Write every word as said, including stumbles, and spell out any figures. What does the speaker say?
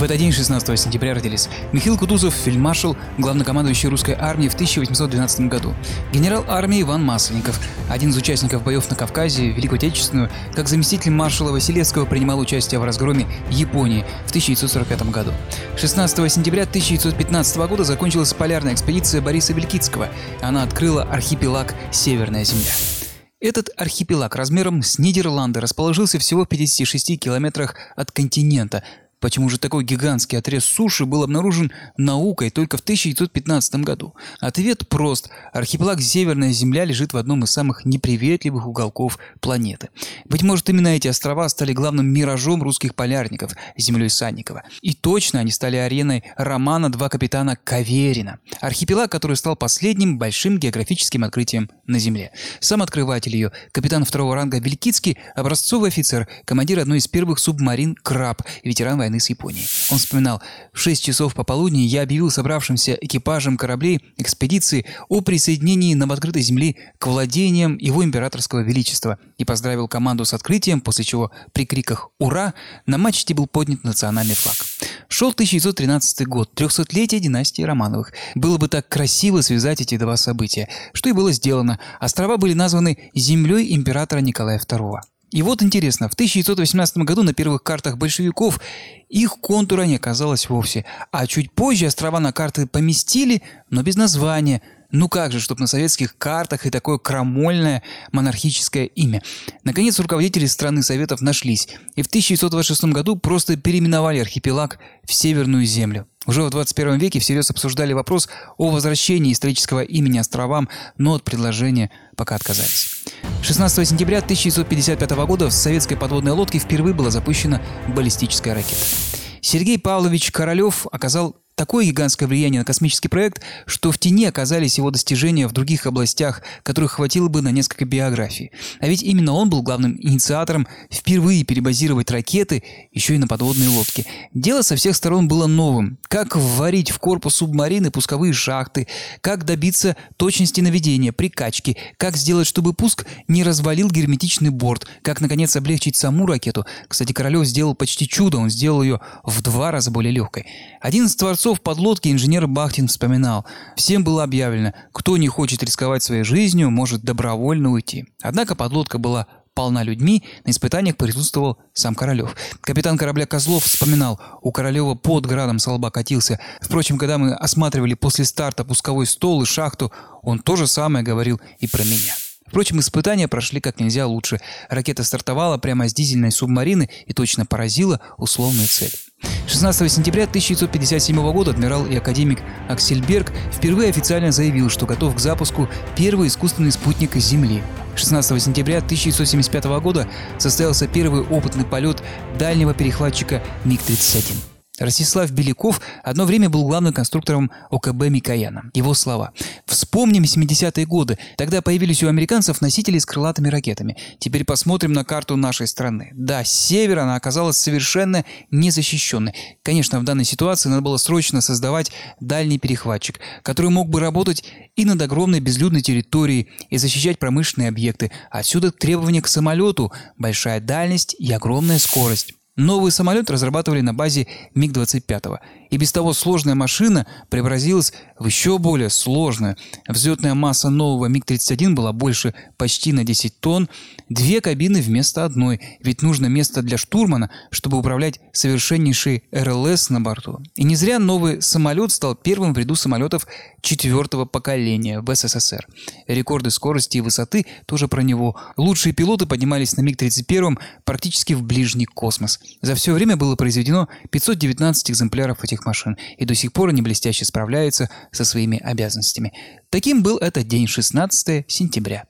этот день, шестнадцатого сентября, родились Михаил Кутузов, фельдмаршал, главнокомандующий русской армией в тысяча восемьсот двенадцатом году, генерал армии Иван Масленников, один из участников боев на Кавказе, Великую Отечественную, как заместитель маршала Василевского принимал участие в разгроме Японии в тысяча девятьсот сорок пятом году. шестнадцатого сентября тысяча девятьсот пятнадцатого года закончилась полярная экспедиция Бориса Белькицкого. Она открыла архипелаг Северная Земля. Этот архипелаг размером с Нидерланды расположился всего в пятидесяти шести километрах от континента. Почему же такой гигантский отрез суши был обнаружен наукой только в тысяча девятьсот пятнадцатом году? Ответ прост. Архипелаг Северная Земля лежит в одном из самых неприветливых уголков планеты. Быть может, именно эти острова стали главным миражом русских полярников – землей Санникова. И точно они стали ареной романа «Два капитана Каверина». Архипелаг, который стал последним большим географическим открытием на Земле. Сам открыватель ее, капитан второго ранга Белькицкий, образцовый офицер, командир одной из первых субмарин «Краб», ветеран войны с Японией. Он вспоминал: в шесть часов пополудни я объявил собравшимся экипажам кораблей экспедиции о присоединении нам открытой земли к владениям его императорского величества и поздравил команду с открытием, после чего при криках «Ура!» на мачте был поднят национальный флаг. Шел тысяча девятьсот тринадцатый год, трехсотлетие династии Романовых. Было бы так красиво связать эти два события, что и было сделано. Острова были названы землей императора Николая второго. И вот интересно, в тысяча девятьсот восемнадцатом году на первых картах большевиков их контура не оказалось вовсе, а чуть позже острова на карты поместили, но без названия. Ну как же, чтоб на советских картах и такое крамольное монархическое имя. Наконец, руководители страны Советов нашлись, и в тысяча девятьсот двадцать шестом году просто переименовали архипелаг в Северную Землю. Уже в двадцать первом веке всерьез обсуждали вопрос о возвращении исторического имени островам, но от предложения пока отказались. шестнадцатого сентября тысяча девятьсот пятьдесят пятого года в советской подводной лодке впервые была запущена баллистическая ракета. Сергей Павлович Королев оказал такое гигантское влияние на космический проект, что в тени оказались его достижения в других областях, которых хватило бы на несколько биографий. А ведь именно он был главным инициатором впервые перебазировать ракеты еще и на подводные лодки. Дело со всех сторон было новым. Как вварить в корпус субмарины пусковые шахты, как добиться точности наведения, прикачки, как сделать, чтобы пуск не развалил герметичный борт, как, наконец, облегчить саму ракету. Кстати, Королев сделал почти чудо, он сделал ее в два раза более легкой. Один из творцов подлодки, инженер Бахтин, вспоминал: всем было объявлено, кто не хочет рисковать своей жизнью, может добровольно уйти. Однако подлодка была полна людьми, на испытаниях присутствовал сам Королев. Капитан корабля Козлов вспоминал: у Королева под градом со лба катился. Впрочем, когда мы осматривали после старта пусковой стол и шахту, он то же самое говорил и про меня. Впрочем, испытания прошли как нельзя лучше. Ракета стартовала прямо с дизельной субмарины и точно поразила условную цель. шестнадцатого сентября тысяча девятьсот пятьдесят седьмого года адмирал и академик Аксельберг впервые официально заявил, что готов к запуску первого искусственного спутника Земли. шестнадцатого сентября тысяча девятьсот семьдесят пятого года состоялся первый опытный полет дальнего перехватчика Миг тридцать один. Ростислав Беляков одно время был главным конструктором О К Б Микояна. Его слова: «Вспомним семидесятые годы. Тогда появились у американцев носители с крылатыми ракетами. Теперь посмотрим на карту нашей страны. Да, с севера она оказалась совершенно незащищенной. Конечно, в данной ситуации надо было срочно создавать дальний перехватчик, который мог бы работать и над огромной безлюдной территорией, и защищать промышленные объекты. Отсюда требования к самолету: большая дальность и огромная скорость». Новый самолет разрабатывали на базе Миг двадцать пять. И без того сложная машина преобразилась в еще более сложную. Взлетная масса нового Миг тридцать один была больше почти на десять тонн. Две кабины вместо одной. Ведь нужно место для штурмана, чтобы управлять совершеннейшей Р Л С на борту. И не зря новый самолет стал первым в ряду самолетов четвертого поколения в С С С Р. Рекорды скорости и высоты тоже про него. Лучшие пилоты поднимались на Миг тридцать один практически в ближний космос. За все время было произведено пятьсот девятнадцать экземпляров этих машин, и до сих пор они блестяще справляются со своими обязанностями. Таким был этот день, шестнадцатого сентября.